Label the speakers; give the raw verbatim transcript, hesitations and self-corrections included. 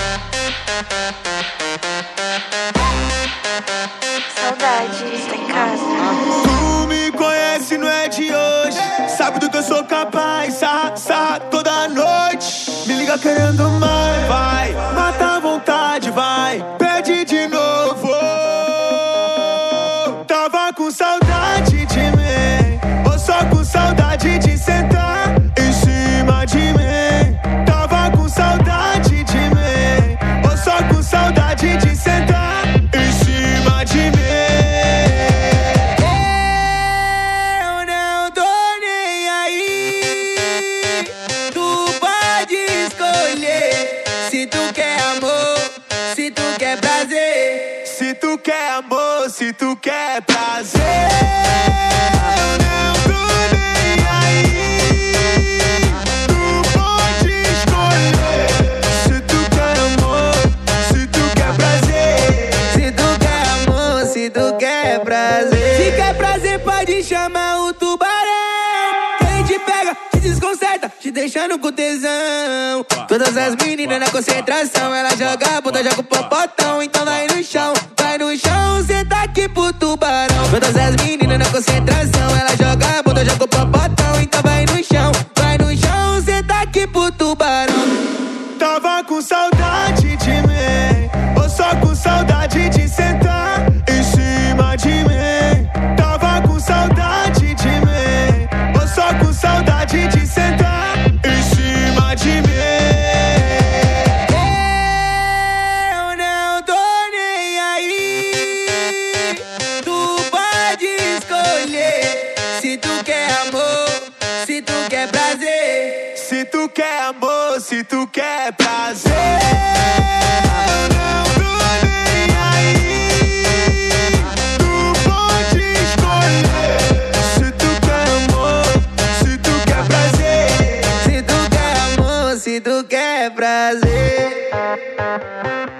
Speaker 1: Saudade, está em casa.
Speaker 2: Tu me conhece, não é de hoje. Sabe do que eu sou capaz. Sarra, sarra toda noite. Me liga querendo mais. Vai, mata a vontade, vai. Pede de novo. Tava com saudade de mim, ou só com saudade de sentar em cima de mim. Tava com saudade de mim, ou só com saudade de sentar em cima de mim. Eu não tô nem aí. Tu pode escolher se tu quer amor, se tu quer prazer. Se tu quer amor, se tu quer prazer. Eu não tô nem aí. Tu pode escolher se tu quer amor, se tu quer prazer.
Speaker 3: Se tu quer amor, se tu quer prazer.
Speaker 2: Se quer prazer, pode chamar o tubarão. Ele te pega, te desconcerta, te deixando com tesão.
Speaker 3: Todas as meninas na concentração, ela joga a bunda, joga o popotão. Então vai no chão, vai no chão, cê tá aqui pro tubarão. Todas as meninas na concentração, ela joga a bunda, joga o popotão. Então vai no chão, vai no chão, cê tá aqui pro tubarão.
Speaker 2: Tava com saudade de mim, ou só com saudade de sentar em cima de mim. Tava com saudade de mim, ou só com saudade de sentar em cima de mim. Eu não tô nem aí. Tu pode escolher se tu quer amor, se tu quer prazer. Se tu quer amor, se tu quer prazer. Eu não tô nem aí. Tu pode escolher se tu quer amor, se tu quer prazer.
Speaker 3: Se tu quer amor, se tu quer prazer.